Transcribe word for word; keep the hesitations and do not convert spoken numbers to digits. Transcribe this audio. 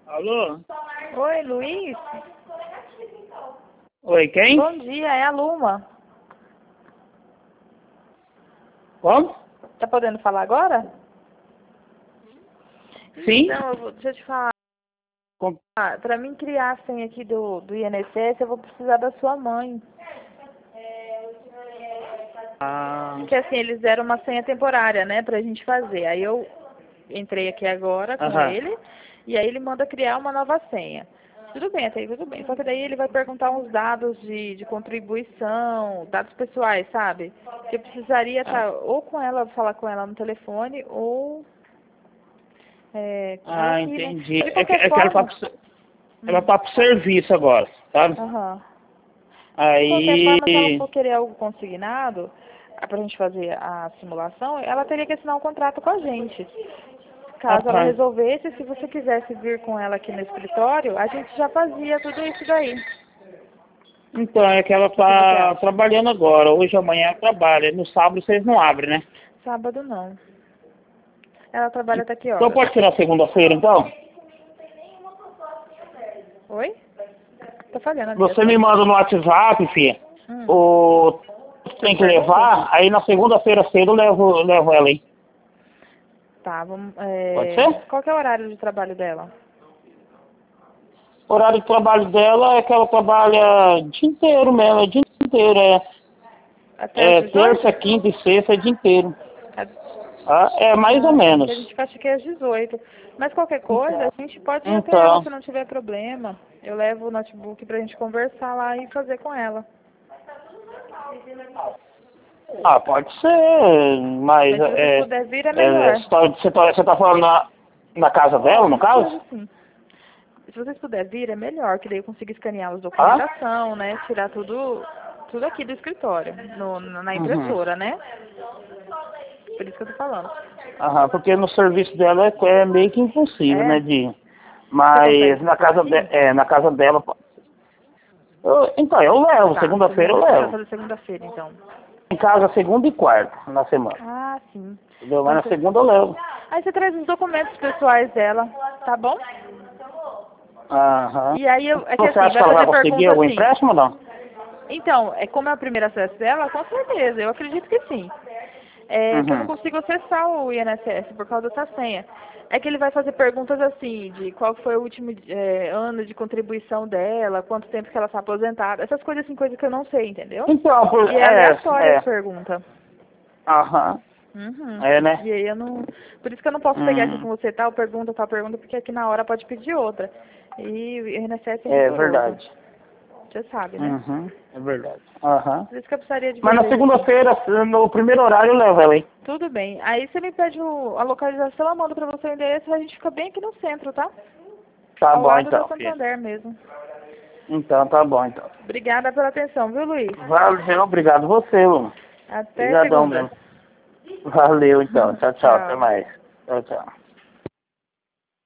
Alô? Oi, Luiz? Oi, quem? Bom dia, é a Luma. Como? Tá podendo falar agora? Sim? Então, eu vou, deixa eu te falar. Com... Ah, pra mim criar a senha aqui do, do I N S S, eu vou precisar da sua mãe. Ah, Porque assim, eles deram uma senha temporária, né, pra gente fazer. Aí eu entrei aqui agora com aham. ele, e aí ele manda criar uma nova senha. Tudo bem, até aí tudo bem. Só que daí ele vai perguntar uns dados de, de contribuição, dados pessoais, sabe? Que eu precisaria estar ou com ela, falar com ela no telefone, ou é, com ela Ah, aqui, né? entendi. Mas de É que, qualquer é que ela tá forma... pro, ser- ela Hum, tá pro serviço agora, sabe? aham. De qualquer Aí... forma, se ela for querer algo consignado, ah, pra gente fazer a simulação, ela teria que assinar um contrato com a gente. Ah, Caso ela tá. resolvesse, se você quisesse vir com ela aqui no escritório, a gente já fazia tudo isso daí. Então, é que ela O que, que você tá acha? trabalhando agora. Hoje, amanhã ela trabalha. No sábado vocês não abrem, né? Sábado não. Ela trabalha até que Então horas? pode tirar segunda-feira, então? Oi? Tá falhando a Você me ligação. manda no WhatsApp, filha. Hum. O... As Tem que perguntas? levar, aí na segunda-feira cedo eu levo, eu levo ela aí. Tá, vamos. Pode É... ser? Qual que é o horário de trabalho dela? O horário de trabalho dela é que ela trabalha o dia inteiro mesmo, é o dia inteiro, é, Até as é dezoito? terça, quinta e sexta, é o dia inteiro. A- Ah, é mais ou Ah, sim, menos. que a gente acha que é às dezoito. Mas qualquer coisa, Então, a gente pode ir até ela então, se não tiver problema. Eu levo o notebook pra gente conversar lá e fazer com ela. ah, pode ser, mas Mas se vocês é, puderem vir, é é, melhor. você, tá, você, tá, você tá falando na, na casa É, dela, no com certeza caso? sim. Se vocês puderem vir, é melhor, que daí eu consigo escanear as Ah? documentação, né? Tirar tudo, tudo aqui do escritório, no, na Uhum. impressora, né? Por isso que eu tô falando. Aham, porque no serviço dela é, é meio que impossível, É? né, de... Você consegue Mas na por casa, de, aqui? é, na casa dela... eu- então, eu levo, Tá, segunda-feira eu segunda, você vai levo. fazer segunda-feira, então. Em casa segunda e quarta na semana. Ah, sim. Entendeu? Mas Então, na você... segunda eu levo. Aí você traz os documentos pessoais dela, tá bom? Aham. E aí, eu, é que Você assim, acha que vai ela vai fazer conseguir pergunta algum assim. empréstimo ou não? Então, é como é o primeiro acesso dela, com certeza, eu acredito que sim. É que eu não Uhum. consigo acessar o I N S S por causa dessa senha. É que ele vai fazer perguntas assim, de qual foi o último é, ano de contribuição dela, quanto tempo que ela está aposentada, essas coisas assim, coisas que eu não sei, entendeu? Então, por, E é é, aleatória as é. perguntas. Aham. Uhum. É, né? E aí eu não. Por isso que eu não posso pegar aqui Hum. com você tal pergunta, tal pergunta, porque aqui na hora pode pedir outra. E o I N S S é É rigoroso. verdade. Você sabe, né? Uhum. É verdade. Aham. Por isso que eu precisaria de Mas na vocês aqui. segunda-feira, no primeiro horário, eu levo ela aí. Tudo bem. Aí você me pede o- a localização, eu mando pra você o endereço, a gente fica bem aqui no centro, tá? Tá Ao bom lado da então, filho. Santander mesmo. Então, tá bom então. Obrigada pela atenção, viu, Luiz? Valeu, obrigado você, Lu. Até Obrigadão segunda. mesmo. Valeu então. Tchau, tchau. Até Tchau. mais. Tchau, tchau.